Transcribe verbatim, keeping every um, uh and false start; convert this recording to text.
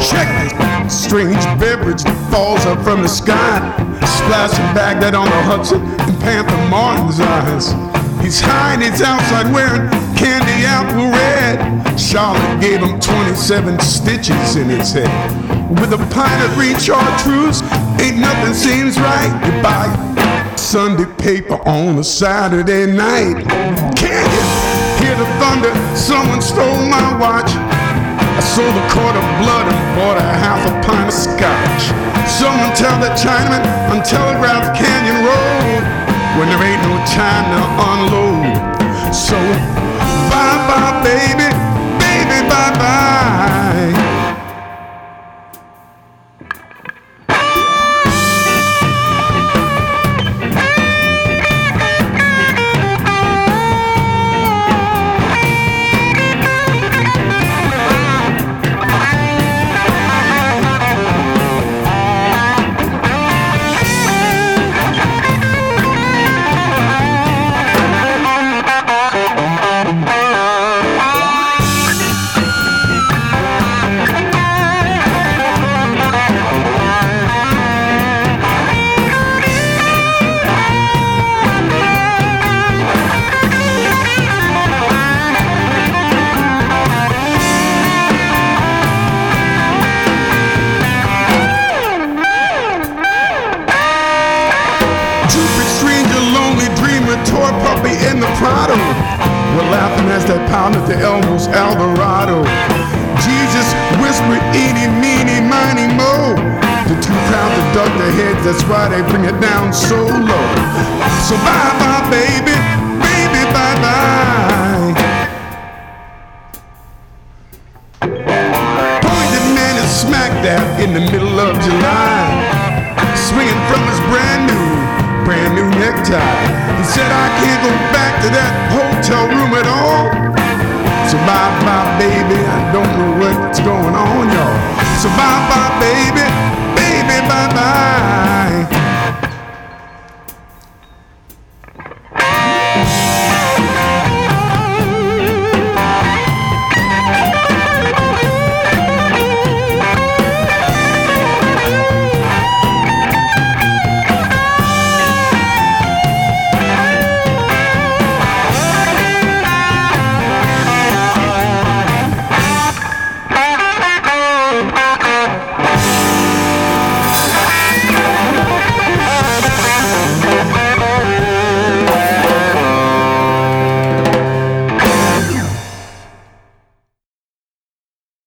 Check this strange beverage that falls up from the sky, splashing Baghdad on the Hudson and Panther Martin's eyes. He's high and he's outside wearing candy apple red. Charlotte gave him twenty-seven stitches in his head. With a pint of green chartreuse, ain't nothing seems right. You buy Sunday paper on a Saturday night. Can you hear the thunder? Someone stole my watch. I sold a quart of blood and bought a half a pint of scotch. Someone tell that Chinaman on Telegraph Canyon Road when there ain't no time to unload. So bye-bye, baby, baby, bye-bye. Toy puppy in the Prado. We're laughing as they pounded the Elmo's Eldorado. Jesus whispered, eeny, meeny, miny, mo. The two crowds that dug their heads, that's why they bring it down so low. So bye-bye, baby, baby, bye-bye. Pointed man is smack dab in the middle of July, swinging from his brand new brand new necktie. He said, I can't go back to that hotel room at all. So bye-bye, baby, I don't know what's going on, y'all. So bye-bye.